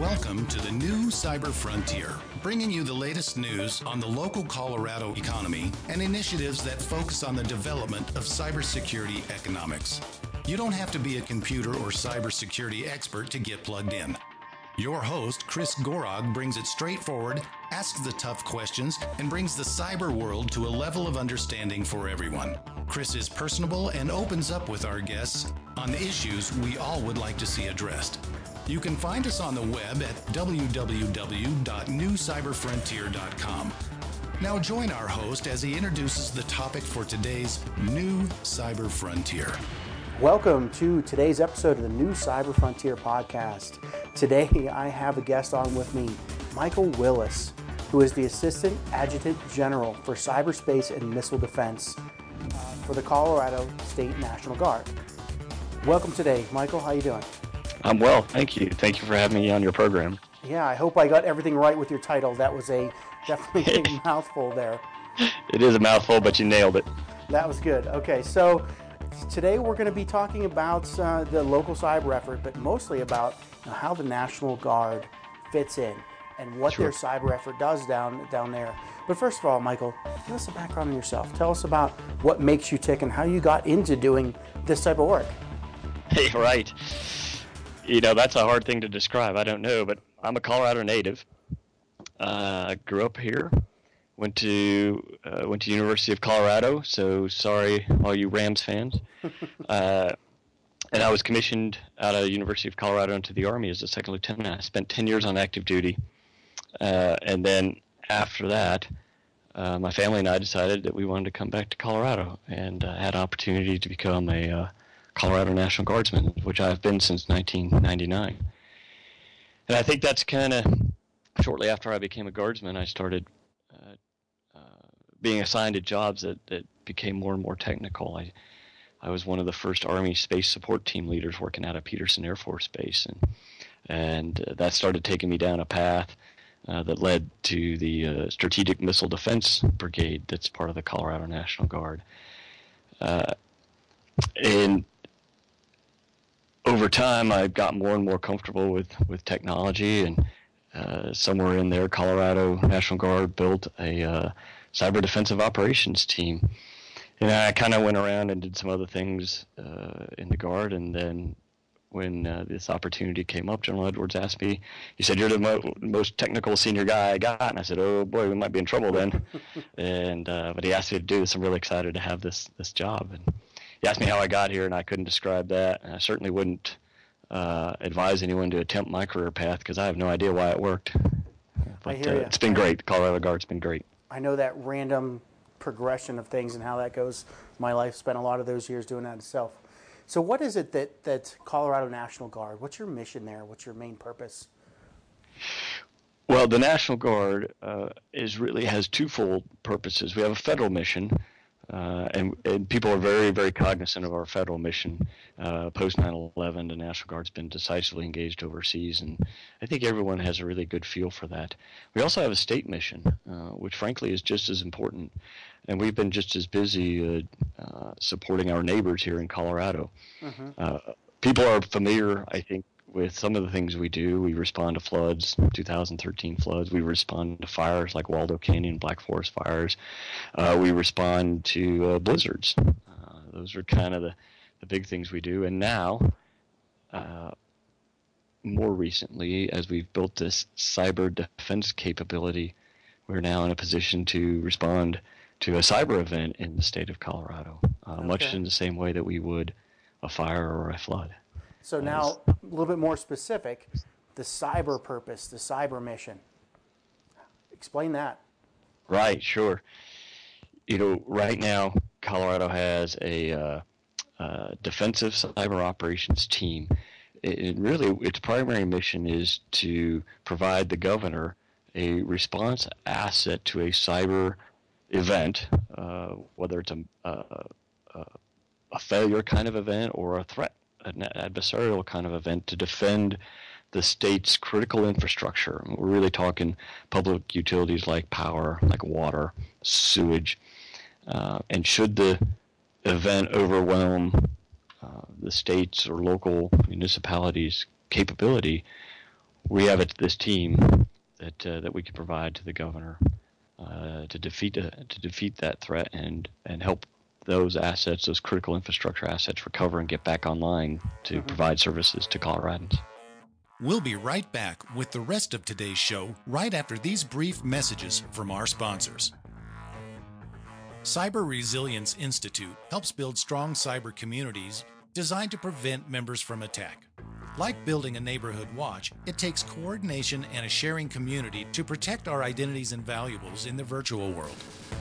Welcome to the new Cyber Frontier, bringing you the latest news on the local Colorado economy and initiatives that focus on the development of cybersecurity economics. You don't have to be a computer or cybersecurity expert to get plugged in. Your host, Chris Gorog, brings it straightforward, asks the tough questions, and brings the cyber world to a level of understanding for everyone. Chris is personable and opens up with our guests on the issues we all would like to see addressed. You can find us on the web at www.newcyberfrontier.com. Now join our host as he introduces the topic for today's New Cyber Frontier. Welcome to today's episode of the New Cyber Frontier podcast. Today I have a guest on with me, Michael Willis, who is the Assistant Adjutant General for Cyberspace and Missile Defense for the Colorado State National Guard. Welcome today, Michael. How you doing? I'm well, thank you. Thank you for having me on your program. Yeah, I hope I got everything right with your title. That was definitely a mouthful there. It is a mouthful, but you nailed it. That was good. Okay, so today we're going to be talking about the local cyber effort, but mostly about how the National Guard fits in and what their cyber effort does down there. But first of all, Michael, give us a background on yourself. Tell us about what makes you tick and how you got into doing this type of work. Hey, right. You know, that's a hard thing to describe. I don't know, but I'm a Colorado native. Grew up here. Went to University of Colorado. So sorry, all you Rams fans. And I was commissioned out of University of Colorado into the Army as a second lieutenant. I spent 10 years on active duty, and then after that, my family and I decided that we wanted to come back to Colorado, and had an opportunity to become a Colorado National Guardsman, which I've been since 1999. And I think that's kind of shortly after I became a guardsman, I started being assigned to jobs that became more and more technical. I was one of the first Army Space Support Team leaders working out of Peterson Air Force Base, and that started taking me down a path that led to the Strategic Missile Defense Brigade that's part of the Colorado National Guard. And over time, I got more and more comfortable with technology, and somewhere in there, Colorado National Guard built a cyber defensive operations team. And I kind of went around and did some other things in the Guard, and then when this opportunity came up, General Edwards asked me, he said, "You're the most technical senior guy I got." And I said, "Oh boy, we might be in trouble then." And but he asked me to do this. I'm really excited to have this job. And he asked me how I got here, and I couldn't describe that. And I certainly wouldn't advise anyone to attempt my career path because I have no idea why it worked. But it's been great. The Colorado Guard's been great. I know that random progression of things and how that goes. My life spent a lot of those years doing that itself. So what is it that Colorado National Guard, what's your mission there? What's your main purpose? Well, the National Guard has twofold purposes. We have a federal mission, and people are very, very cognizant of our federal mission. Post 9/11, the National Guard's been decisively engaged overseas, and I think everyone has a really good feel for that. We also have a state mission, which frankly is just as important, and we've been just as busy supporting our neighbors here in Colorado. Mm-hmm. People are familiar, I think, with some of the things we do. We respond to floods, 2013 floods. We respond to fires like Waldo Canyon, Black Forest fires. We respond to blizzards. Those are kind of the big things we do. And now, more recently, as we've built this cyber defense capability, we're now in a position to respond to a cyber event in the state of Colorado, much in the same way that we would a fire or a flood. So now, a little bit more specific, the cyber purpose, the cyber mission. Explain that. Right, sure. You know, right now, Colorado has a defensive cyber operations team. Its primary mission is to provide the governor a response asset to a cyber event, whether it's a failure kind of event or a threat, an adversarial kind of event, to defend the state's critical infrastructure. We're really talking public utilities like power, like water, sewage, and should the event overwhelm the state's or local municipalities' capability, we have this team that we can provide to the governor to defeat that threat and help those assets, those critical infrastructure assets, recover and get back online to provide services to Coloradans. We'll be right back with the rest of today's show right after these brief messages from our sponsors. Cyber Resilience Institute helps build strong cyber communities designed to prevent members from attack. Like building a neighborhood watch, it takes coordination and a sharing community to protect our identities and valuables in the virtual world.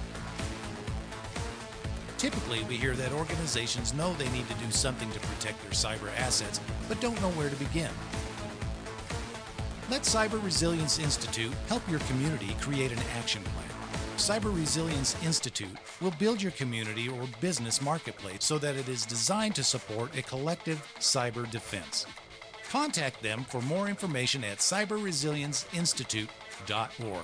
Typically, we hear that organizations know they need to do something to protect their cyber assets, but don't know where to begin. Let Cyber Resilience Institute help your community create an action plan. Cyber Resilience Institute will build your community or business marketplace so that it is designed to support a collective cyber defense. Contact them for more information at cyberresilienceinstitute.org.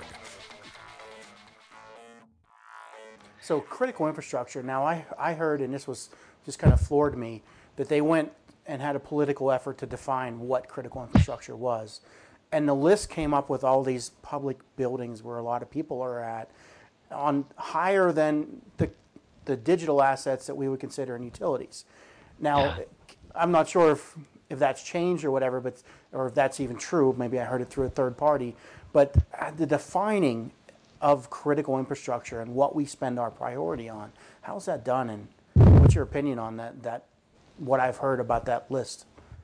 So critical infrastructure, now I heard, and this was just kind of floored me, that they went and had a political effort to define what critical infrastructure was. And the list came up with all these public buildings where a lot of people are at, on higher than the digital assets that we would consider in utilities. Now, I'm not sure if that's changed or whatever, but or if that's even true. Maybe I heard it through a third party. But the defining of critical infrastructure and what we spend our priority on, how's that done? And what's your opinion on that what I've heard about that list?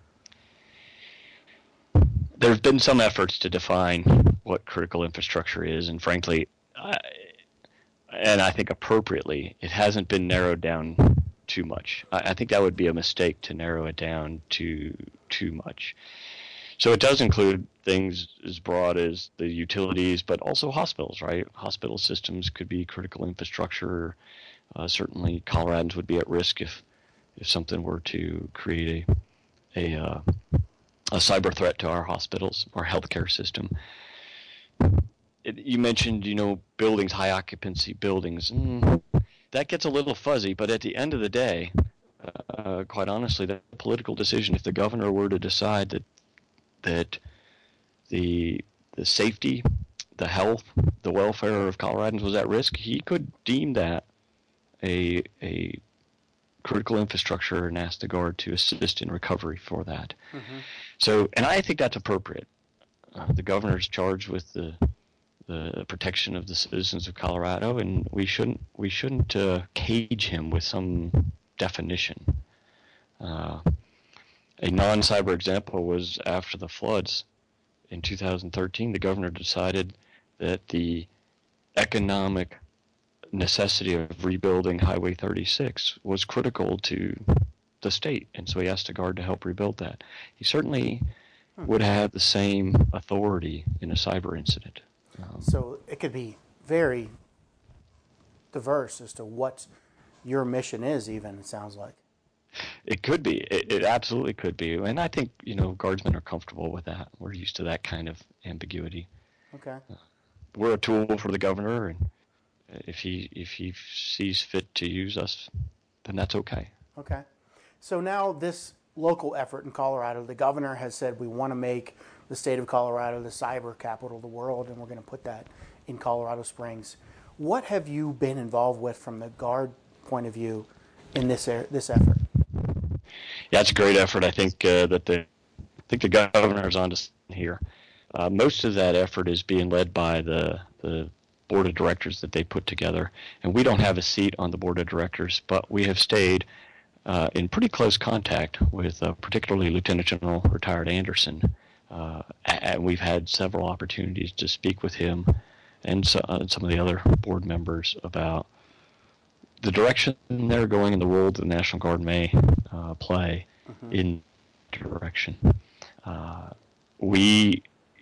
There have been some efforts to define what critical infrastructure is, and frankly, and I think appropriately, it hasn't been narrowed down too much. I think that would be a mistake to narrow it down too much. So it does include things as broad as the utilities, but also hospitals, right? Hospital systems could be critical infrastructure. Certainly, Coloradans would be at risk if something were to create a cyber threat to our hospitals, our healthcare system. You mentioned, buildings, high occupancy buildings. That gets a little fuzzy, but at the end of the day, quite honestly, the political decision, if the governor were to decide that the safety, the health, the welfare of Coloradans was at risk, he could deem that a critical infrastructure and ask the Guard to assist in recovery for that. Mm-hmm. So, and I think that's appropriate. The governor's charged with the protection of the citizens of Colorado, and we shouldn't cage him with some definition. A non-cyber example was after the floods in 2013. The governor decided that the economic necessity of rebuilding Highway 36 was critical to the state, and so he asked the Guard to help rebuild that. He certainly would have the same authority in a cyber incident. So it could be very diverse as to what your mission is, even, it sounds like. It could be. It absolutely could be. And I think, Guardsmen are comfortable with that. We're used to that kind of ambiguity. Okay. We're a tool for the governor, and if he sees fit to use us, then that's okay. Okay. So now this local effort in Colorado, the governor has said we want to make the state of Colorado the cyber capital of the world, and we're going to put that in Colorado Springs. What have you been involved with from the Guard point of view in this effort? Yeah, it's a great effort. I think that the governor's on to something here. Most of that effort is being led by the board of directors that they put together, and we don't have a seat on the board of directors, but we have stayed in pretty close contact with particularly Lieutenant General retired Anderson. And we've had several opportunities to speak with him and some of the other board members about the direction they're going and the role the National Guard may play in direction. The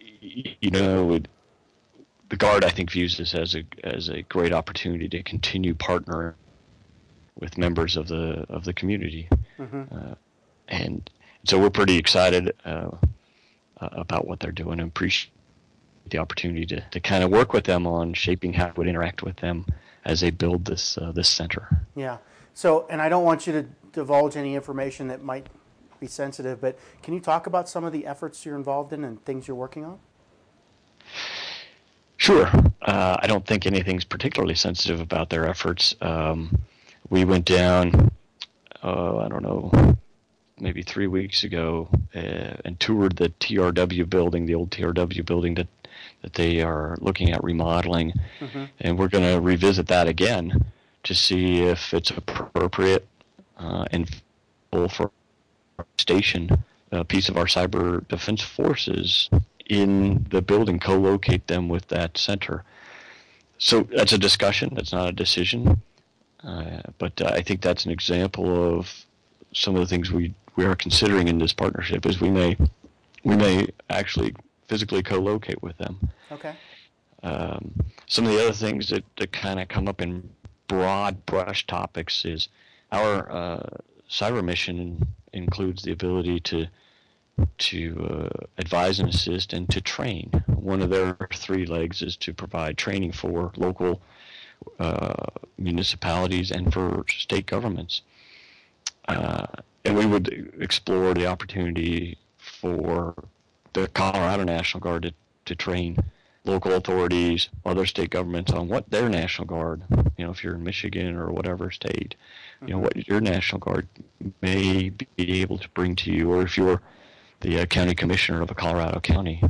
Guard, I think, views this as a great opportunity to continue partnering with members of the community, and so we're pretty excited about what they're doing and appreciate the opportunity to kind of work with them on shaping how we would interact with them as they build this center. Yeah. So, and I don't want you to divulge any information that might be sensitive, but can you talk about some of the efforts you're involved in and things you're working on? Sure. I don't think anything's particularly sensitive about their efforts. We went down, I don't know, maybe 3 weeks ago and toured the TRW building, the old TRW building that they are looking at remodeling. Mm-hmm. And we're going to revisit that again to see if it's appropriate and full for our station, a piece of our cyber defense forces in the building, co-locate them with that center. So that's a discussion. That's not a decision. But I think that's an example of some of the things we are considering in this partnership is we may actually physically co-locate with them. Okay. Some of the other things that kind of come up in broad brush topics is our cyber mission includes the ability to advise and assist and to train. One of their 3 legs is to provide training for local municipalities and for state governments. And we would explore the opportunity for the Colorado National Guard to train local authorities, other state governments on what their National Guard, if you're in Michigan or whatever state, what your National Guard may be able to bring to you, or if you're the county commissioner of a Colorado county,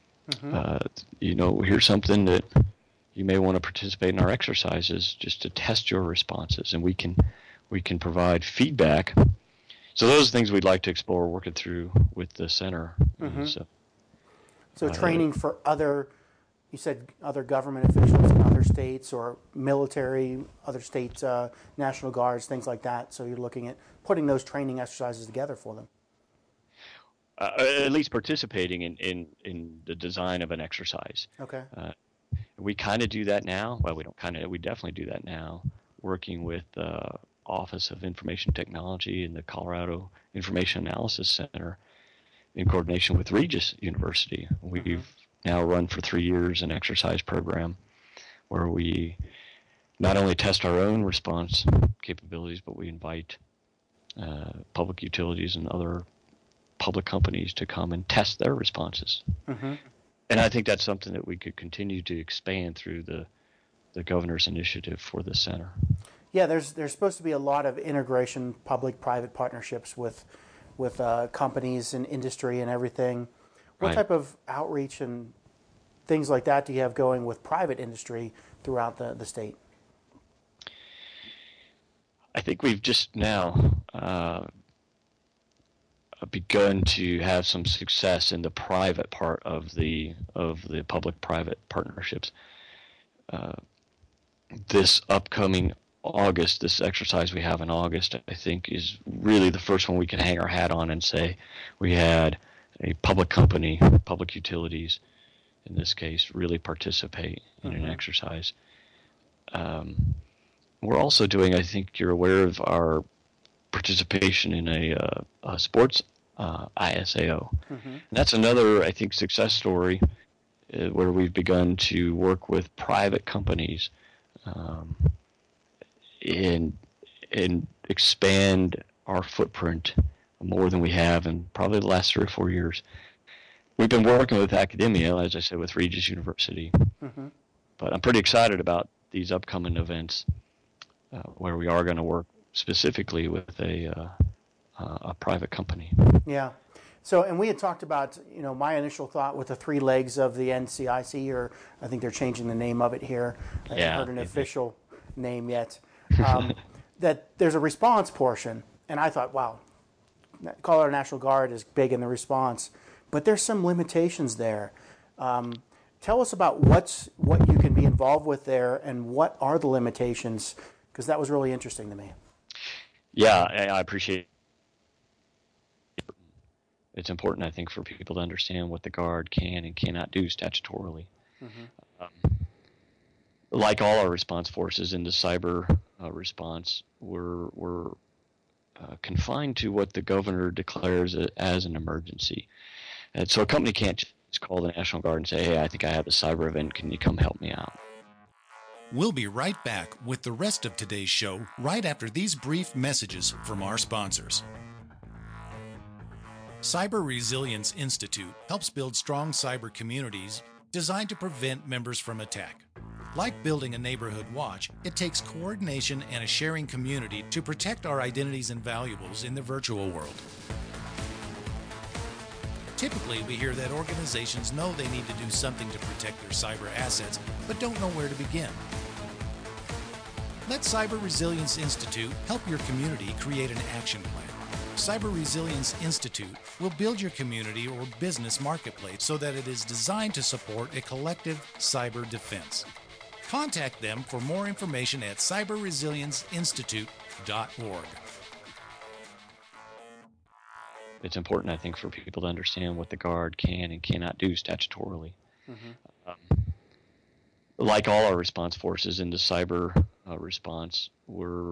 here's something that you may want to participate in our exercises just to test your responses, and we can provide feedback. So those are things we'd like to explore working through with the center. Mm-hmm. So training for you said other government officials in other states or military, other states, National Guards, things like that. So you're looking at putting those training exercises together for them. At least participating in the design of an exercise. Okay. We kind of do that now. Well, we definitely do that now, working with the Office of Information Technology and the Colorado Information Analysis Center in coordination with Regis University. We've now run for 3 years an exercise program where we not only test our own response capabilities, but we invite public utilities and other public companies to come and test their responses. Mm-hmm. And I think that's something that we could continue to expand through the governor's initiative for the center. Yeah, there's supposed to be a lot of integration, public-private partnerships with companies and industry and everything. What type of outreach and things like that do you have going with private industry throughout the state? I think we've just now begun to have some success in the private part of the public-private partnerships. This upcoming August, this exercise we have in August, I think is really the first one we can hang our hat on and say we had a public company, public utilities, in this case, really participate in an exercise. We're also doing, I think you're aware of our participation in a sports ISAO. And that's another, I think, success story where we've begun to work with private companies and expand our footprint more than we have in probably the last 3 or 4 years. We've been working with academia, as I said, with Regis University. But I'm pretty excited about these upcoming events where we are going to work specifically with a private company. Yeah. So, and we had talked about, my initial thought with the 3 legs of the NCIC, or I think they're changing the name of it here. I haven't heard an official name yet. That there's a response portion, and I thought, wow, Colorado National Guard is big in the response, but there's some limitations there. Tell us about what you can be involved with there, and what are the limitations, because that was really interesting to me. Yeah, I appreciate it. It's important, I think, for people to understand what the Guard can and cannot do statutorily. Like all our response forces in the cyber response, we're confined to what the governor declares as an emergency. And so a company can't just call the National Guard and say, hey, I think I have a cyber event. Can you come help me out? We'll be right back with the rest of today's show right after these brief messages from our sponsors. Cyber Resilience Institute helps build strong cyber communities designed to prevent members from attack. Like building a neighborhood watch, it takes coordination and a sharing community to protect our identities and valuables in the virtual world. Typically, we hear that organizations know they need to do something to protect their cyber assets, but don't know where to begin. Let Cyber Resilience Institute help your community create an action plan. Cyber Resilience Institute will build your community or business marketplace so that it is designed to support a collective cyber defense. Contact them for more information at cyberresilienceinstitute.org. It's important, I think, for people to understand what the Guard can and cannot do statutorily. Like all our response forces in the cyber response, we're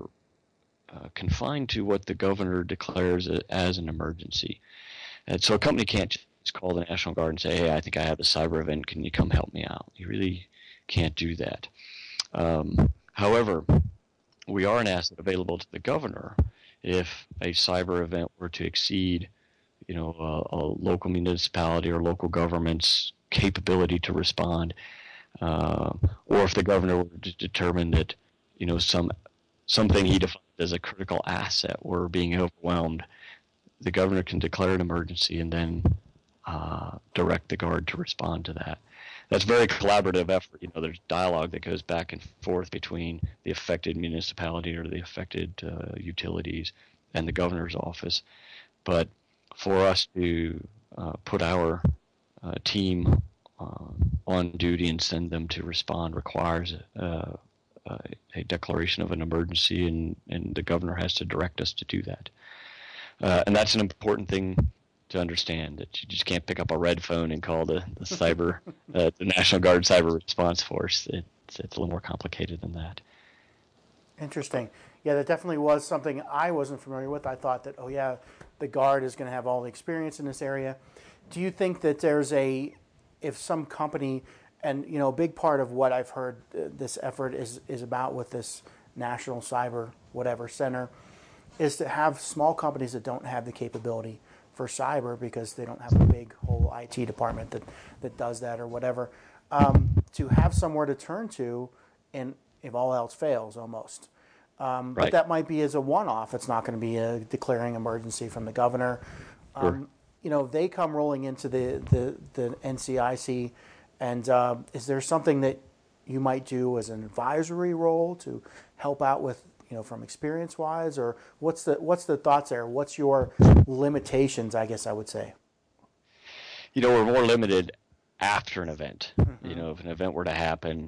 confined to what the governor declares as an emergency. And so a company can't just call the National Guard and say, hey, I think I have a cyber event. Can you come help me out? You really can't do that. However, we are an asset available to the governor if a cyber event were to exceed, a local municipality or local government's capability to respond, or if the governor were to determine that, something he defined as a critical asset were being overwhelmed, the governor can declare an emergency and then direct the Guard to respond to that. That's a very collaborative effort. There's dialogue that goes back and forth between the affected municipality or the affected utilities and the governor's office. But for us to put our team on duty and send them to respond requires a declaration of an emergency, and the governor has to direct us to do that. And that's an important thing to understand, that you just can't pick up a red phone and call the cyber, the National Guard Cyber Response Force. It's a little more complicated than that. Interesting. Yeah, that definitely was something I wasn't familiar with. I thought that, the Guard is going to have all the experience in this area. Do you think that if some company, and a big part of what I've heard this effort is about with this National Cyber whatever center, is to have small companies that don't have the capability for cyber because they don't have a big whole IT department that does that or whatever, to have somewhere to turn to, and if all else fails, almost. Right. But that might be as a one-off. It's not going to be a declaring emergency from the governor. Sure. They come rolling into the NCIC, and is there something that you might do as an advisory role to help out with, from experience-wise, or what's the thoughts there? What's your limitations, I guess I would say? We're more limited after an event. If an event were to happen,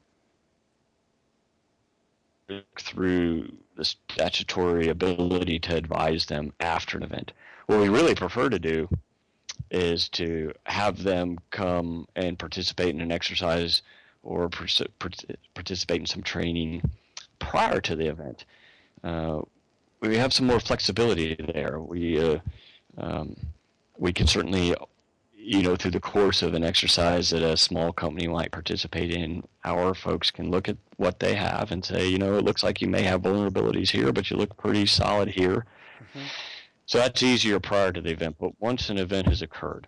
through the statutory ability to advise them after an event. What we really prefer to do is to have them come and participate in an exercise or participate in some training prior to the event. We have some more flexibility there. We can certainly, through the course of an exercise that a small company might participate in, our folks can look at what they have and say, it looks like you may have vulnerabilities here, but you look pretty solid here. Mm-hmm. So that's easier prior to the event. But once an event has occurred,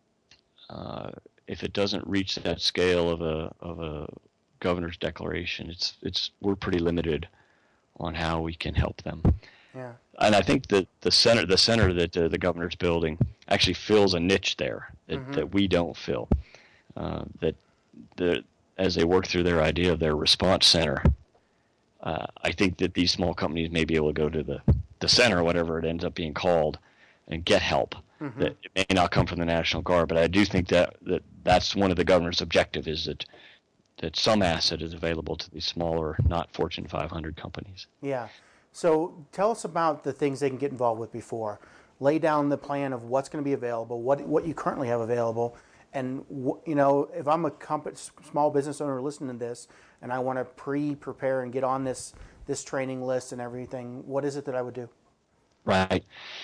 if it doesn't reach that scale of a governor's declaration, we're pretty limited on how we can help them. Yeah. And I think that the center that the governor's building actually fills a niche there that we don't fill. As they work through their idea of their response center, I think that these small companies may be able to go to the center, whatever it ends up being called, and get help. Mm-hmm. That it may not come from the National Guard, but I do think that's one of the governor's objective, is that some asset is available to these smaller, not Fortune 500 companies. Yeah. So tell us about the things they can get involved with before. Lay down the plan of what's going to be available, what you currently have available, and if I'm a small business owner listening to this, and I want to prepare and get on this training list and everything, what is it that I would do? Right.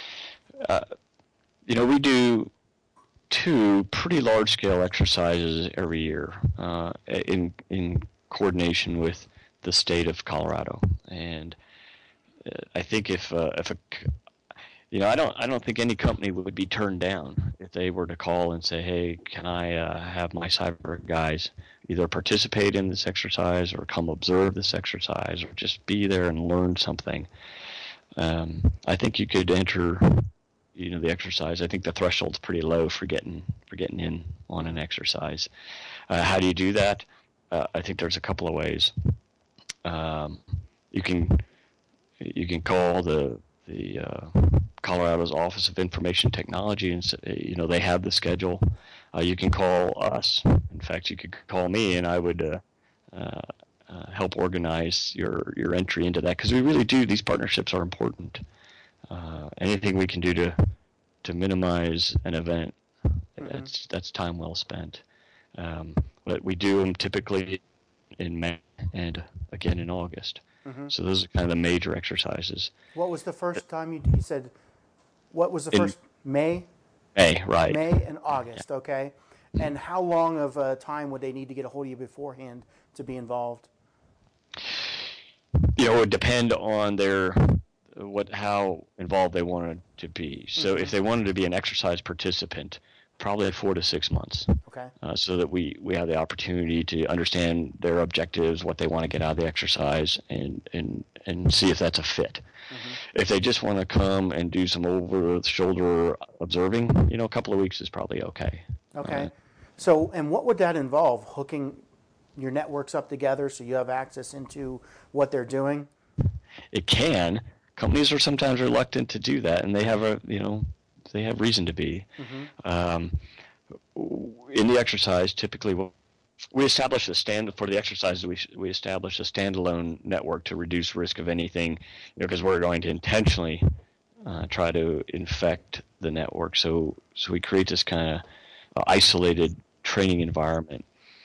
We do 2 pretty large-scale exercises every year in coordination with the state of Colorado, and I think if I don't think any company would be turned down if they were to call and say, hey, can I have my cyber guys either participate in this exercise or come observe this exercise or just be there and learn something. I think you could enter, the exercise. I think the threshold's pretty low for getting in on an exercise. How do you do that? I think there's a couple of ways. You can call the Colorado's Office of Information Technology, and they have the schedule. You can call us. In fact, you could call me, and I would help organize your entry into that, because we really do. These partnerships are important. Anything we can do to minimize an event, that's time well spent. But we do them typically in May and again in August. So those are kind of the major exercises. What was the first time you said? What was the first? May? May, right. May and August, okay. And how long of a time would they need to get a hold of you beforehand to be involved? It would depend on how involved they wanted to be. So if they wanted to be an exercise participant, probably 4 to 6 months. Okay. So that we have the opportunity to understand their objectives, what they want to get out of the exercise, and see if that's a fit. If they just want to come and do some over-the-shoulder observing, a couple of weeks is probably okay. Okay. So, and what would that involve? Hooking your networks up together so you have access into what they're doing? It can. Companies are sometimes reluctant to do that, and they have they have reason to be. In the exercise, typically, we establish for the exercises. We establish a standalone network to reduce risk of anything, because we're going to intentionally try to infect the network. So we create this kind of isolated training environment,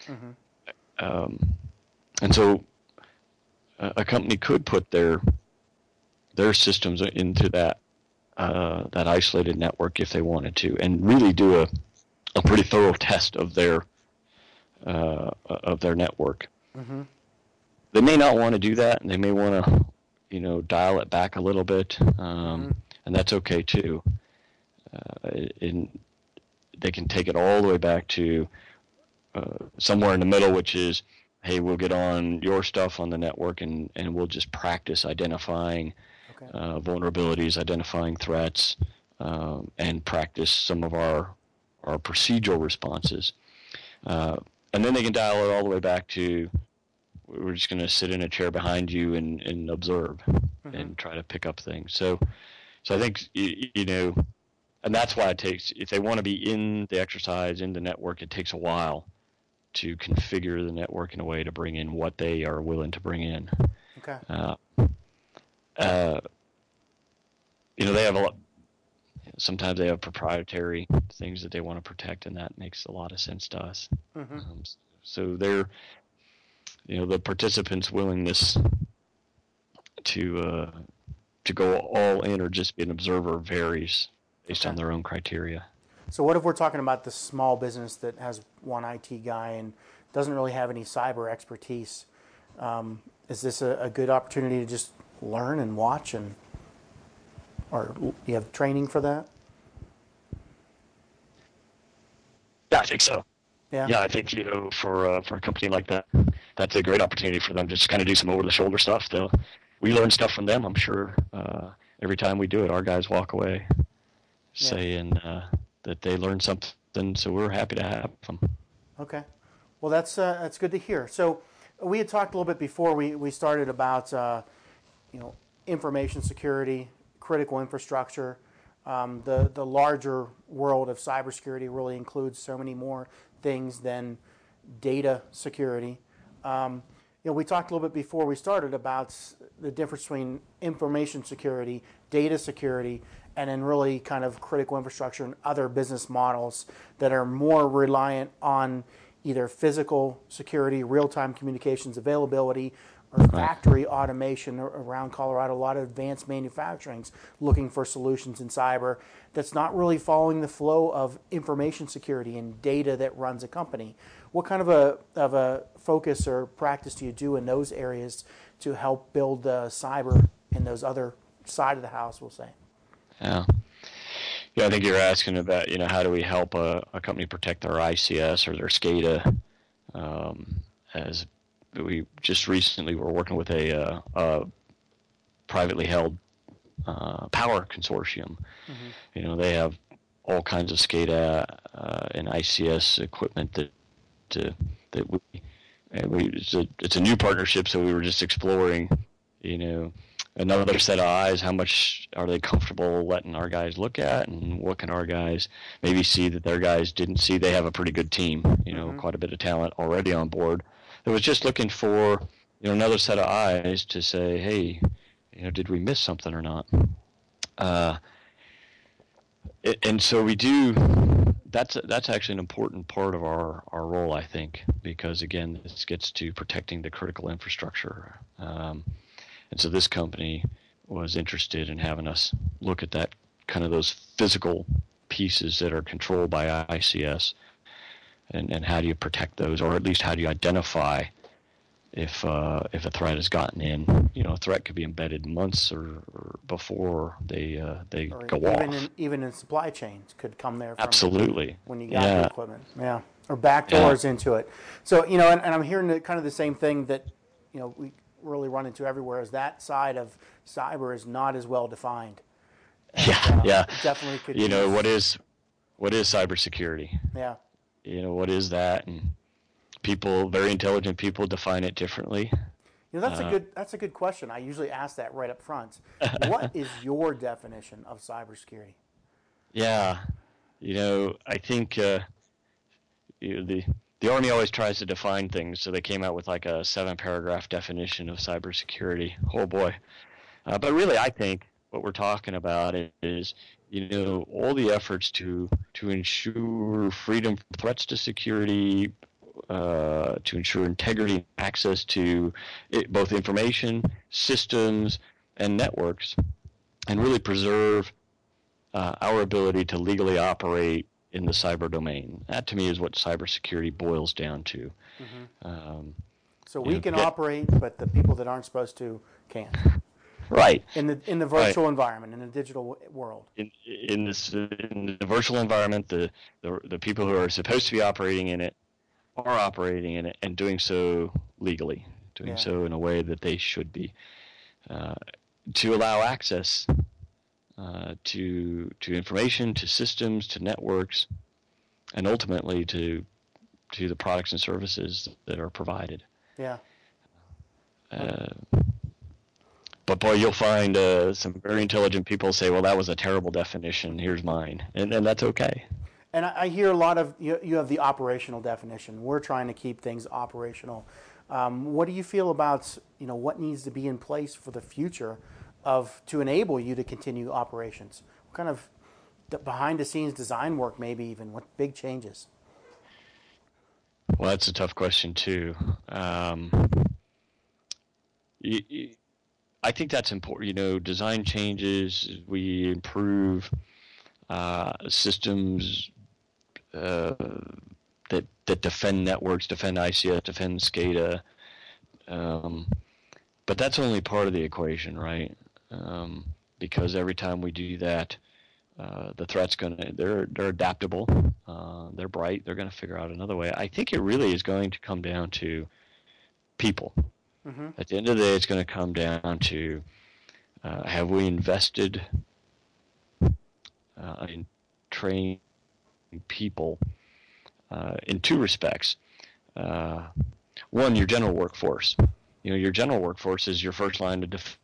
and so a company could put their systems into that isolated network if they wanted to, and really do a pretty thorough test of their network. They may not want to do that, and they may want to, dial it back a little bit, and that's okay too. They can take it all the way back to somewhere in the middle, which is, hey, we'll get on your stuff on the network, and we'll just practice identifying vulnerabilities, identifying threats, and practice some of our procedural responses. And then they can dial it all the way back to, we're just going to sit in a chair behind you and observe and try to pick up things. So I think, and that's why it takes, if they want to be in the exercise, in the network, it takes a while to configure the network in a way to bring in what they are willing to bring in. Okay. They have a lot. Sometimes they have proprietary things that they want to protect, and that makes a lot of sense to us. So they're, the participants' willingness to go all in or just be an observer varies based on their own criteria. So what if we're talking about the small business that has one IT guy and doesn't really have any cyber expertise? Is this a good opportunity to just learn and watch, or you have training for that? Yeah, I think so. Yeah, I think for a company like that, that's a great opportunity for them to just kind of do some over-the-shoulder stuff. We learn stuff from them. I'm sure every time we do it, our guys walk away saying that they learned something. So we're happy to have them. Okay, well that's good to hear. So we had talked a little bit before we started about information security, critical infrastructure. The larger world of cybersecurity really includes so many more things than data security. We talked a little bit before we started about the difference between information security, data security, and then really kind of critical infrastructure and other business models that are more reliant on either physical security, real-time communications availability, or factory automation around Colorado. A lot of advanced manufacturing's looking for solutions in cyber that's not really following the flow of information security and data that runs a company. What kind of a focus or practice do you do in those areas to help build cyber in those other side of the house, we'll say? Yeah. Yeah, I think you're asking about, how do we help a company protect their ICS or their SCADA? As we just recently were working with a privately held power consortium. Mm-hmm. They have all kinds of SCADA and ICS equipment that it's a new partnership, so we were just exploring, another set of eyes. How much are they comfortable letting our guys look at, and what can our guys maybe see that their guys didn't see? They have a pretty good team, Mm-hmm. quite a bit of talent already on board. It was just looking for, another set of eyes to say, hey, did we miss something or not? And so we do. That's actually an important part of our role, I think, because again, this gets to protecting the critical infrastructure. And so this company was interested in having us look at that, kind of those physical pieces that are controlled by ICS, and how do you protect those, or at least how do you identify if a threat has gotten in. A threat could be embedded months or before they Or go off. Even in supply chains could come there from Absolutely. when you got the equipment. Yeah. Or backdoors into it. So, and I'm hearing kind of the same thing that, we really run into everywhere, is that side of cyber is not as well defined. And, Yeah. Definitely could what is cybersecurity? Yeah. What is that? And very intelligent people define it differently. That's a good question. I usually ask that right up front. What is your definition of cybersecurity? Yeah. I think the Army always tries to define things, so they came out with like a 7-paragraph definition of cybersecurity. Oh boy. But really, I think what we're talking about is, all the efforts to ensure freedom from threats to security, to ensure integrity and access to both information, systems, and networks, and really preserve our ability to legally operate in the cyber domain. That, to me, is what cybersecurity boils down to. Mm-hmm. So we can operate, but the people that aren't supposed to can't. Right. In the virtual environment, in the digital world. In the virtual environment, the people who are supposed to be operating in it are operating in it, and doing so legally, doing so in a way that they should be, to allow access to information, to systems, to networks, and ultimately to the products and services that are provided. Yeah. But boy, you'll find some very intelligent people say, well, that was a terrible definition, here's mine. And that's okay. And I hear a lot of, you have the operational definition. We're trying to keep things operational. What do you feel about, what needs to be in place for the future to enable you to continue operations? What kind of behind-the-scenes design work, maybe even? What big changes? Well, that's a tough question, too. I think that's important. Design changes, we improve systems that defend networks, defend ICS, defend SCADA. But that's only part of the equation, right? Because every time we do that, the threat's they're adaptable, they're bright, they're going to figure out another way. I think it really is going to come down to people. Mm-hmm. At the end of the day, it's going to come down to, have we invested in training people in two respects. One, your general workforce. Your general workforce is your first line of defense,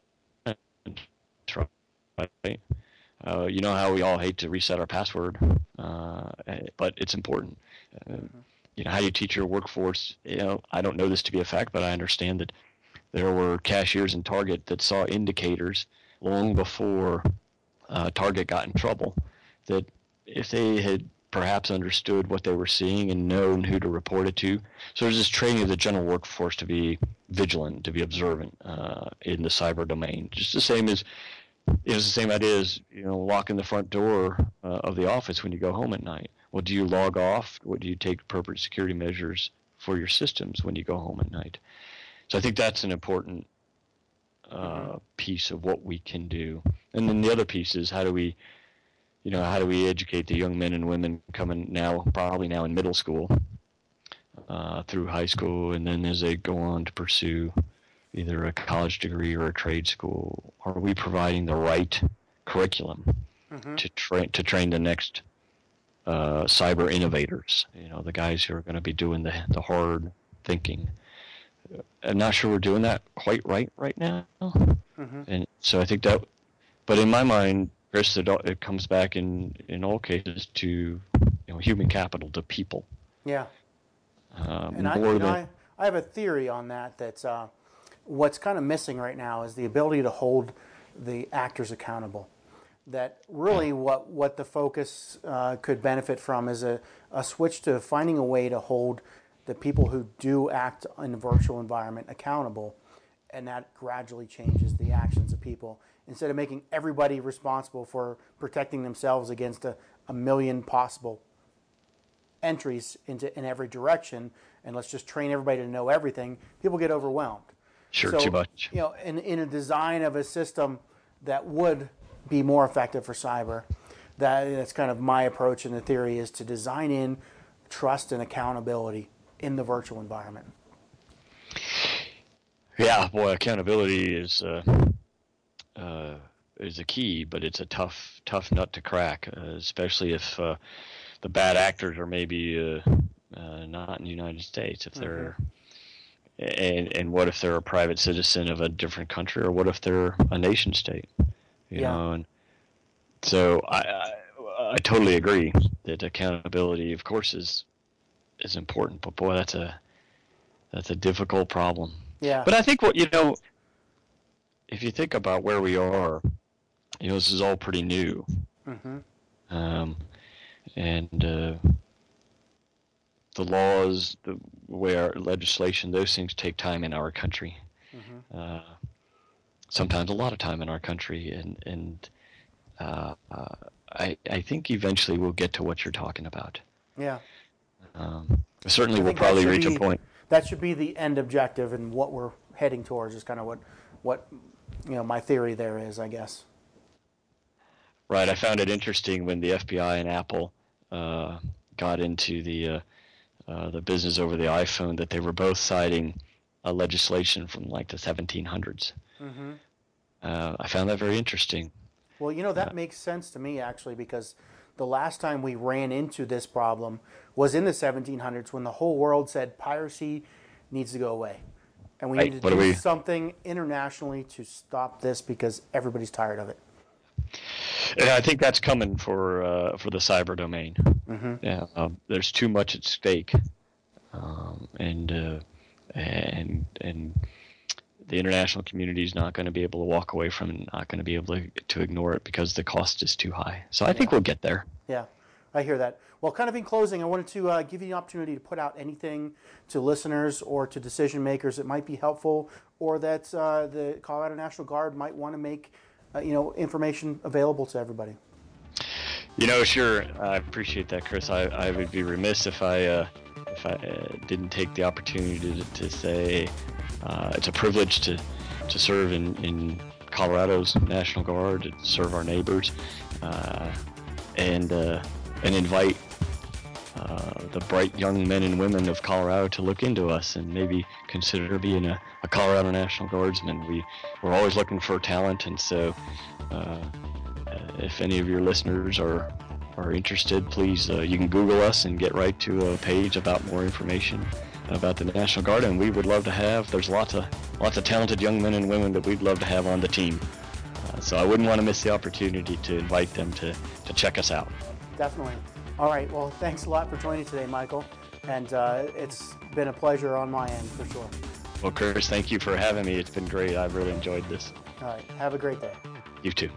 right? You know how we all hate to reset our password, but it's important. How do you teach your workforce? I don't know this to be a fact, but I understand that there were cashiers in Target that saw indicators long before Target got in trouble, that if they had perhaps understood what they were seeing and known who to report it to. So there's this training of the general workforce to be vigilant, to be observant in the cyber domain. Just the same as, it's the same idea as, locking the front door of the office when you go home at night. Well, do you log off? What do you take appropriate security measures for your systems when you go home at night? So I think that's an important piece of what we can do. And then the other piece is how do we educate the young men and women probably now in middle school, through high school, and then as they go on to pursue either a college degree or a trade school, are we providing the right curriculum to train the next cyber innovators? The guys who are going to be doing the hard thinking. I'm not sure we're doing that quite right now, and so I think that. But in my mind, Chris, it comes back in all cases to human capital, to people. Yeah. And I have a theory on that. That's what's kind of missing right now is the ability to hold the actors accountable. That really what the focus could benefit from is a switch to finding a way to hold the people who do act in the virtual environment accountable, and that gradually changes the actions of people. Instead of making everybody responsible for protecting themselves against a million possible entries in every direction, and let's just train everybody to know everything, people get overwhelmed. Sure, too much. In a design of a system that would be more effective for cyber, that's kind of my approach, and the theory is to design in trust and accountability in the virtual environment. Yeah, boy, accountability is a key, but it's a tough nut to crack, especially if the bad actors are maybe not in the United States. If they're and what if they're a private citizen of a different country, or what if they're a nation state? You know, and so I totally agree that accountability, of course, is important. But boy, that's a difficult problem. Yeah. But I think if you think about where we are, this is all pretty new. And the laws, the way our legislation, those things take time in our country. Sometimes a lot of time in our country, and I think eventually we'll get to what you're talking about. Yeah. Certainly, we'll probably reach a point. That should be the end objective, and what we're heading towards is kind of what my theory there is, I guess. Right. I found it interesting when the FBI and Apple got into the business over the iPhone, that they were both citing a legislation from like the 1700s. I found that very interesting. Well, that makes sense to me, actually, because the last time we ran into this problem was in the 1700s, when the whole world said piracy needs to go away. And we need to do something internationally to stop this because everybody's tired of it. And I think that's coming for the cyber domain. Yeah, there's too much at stake, and the international community is not going to be able to walk away from it, not going to be able to ignore it because the cost is too high. So I think we'll get there. Yeah, I hear that. Well, kind of in closing, I wanted to give you the opportunity to put out anything to listeners or to decision makers that might be helpful, or that the Colorado National Guard might want to make information available to everybody. Sure. I appreciate that, Chris. I would be remiss if I didn't take the opportunity to say it's a privilege to serve in Colorado's National Guard, to serve our neighbors, and invite the bright young men and women of Colorado to look into us and maybe consider being a Colorado National Guardsman. We're always looking for talent, and so if any of your listeners are interested, please you can Google us and get right to a page about more information about the National Guard, and we would love to have. There's lots of talented young men and women that we'd love to have on the team. So I wouldn't want to miss the opportunity to invite them to check us out. Definitely. All right. Well, thanks a lot for joining today, Michael. And it's been a pleasure on my end, for sure. Well, Chris, thank you for having me. It's been great. I've really enjoyed this. All right. Have a great day. You too.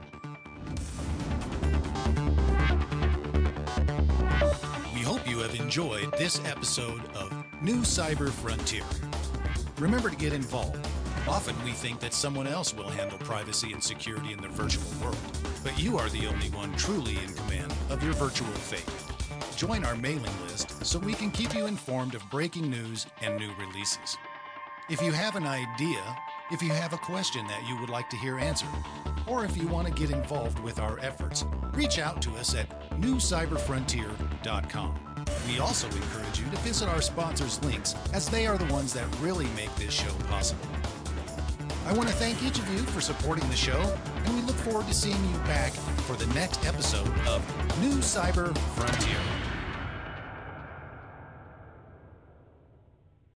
We hope you have enjoyed this episode of New Cyber Frontier. Remember to get involved. Often we think that someone else will handle privacy and security in the virtual world, but you are the only one truly in command of your virtual fate. Join our mailing list so we can keep you informed of breaking news and new releases. If you have an idea If you have a question that you would like to hear answered, or if you want to get involved with our efforts, reach out to us at newcyberfrontier.com. We also encourage you to visit our sponsors' links, as they are the ones that really make this show possible. I want to thank each of you for supporting the show, and we look forward to seeing you back for the next episode of New Cyber Frontier.